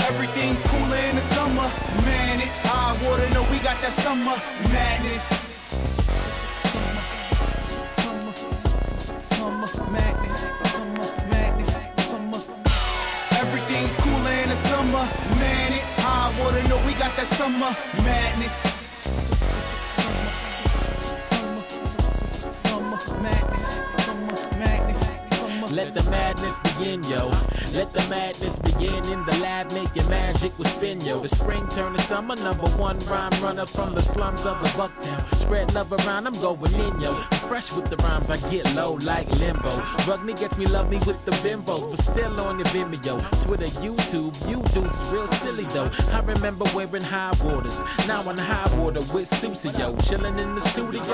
Everything's cooler in the summer, man. It's high water, no, we got that summer madness. Summer madness, summer madness, summer. Everything's cooler in the summer, man. It's high water, no, we got that summer madness. Summer madness, summer madness, summer. Let the madness begin, yo. Let the madness begin in the lab, making magic with spin, yo. The spring turn to summer, #1 rhyme runner from the slums of the Bucktown. Spread love around, I'm going in, yo. I'm fresh with the rhymes, I get low like limbo. Rug me gets me, love me with the bimbos, but still on your Vimeo. Twitter, YouTube, you dudes is real silly, though. I remember wearing high waters, now on high water with Susie, yo. Chilling in the studio,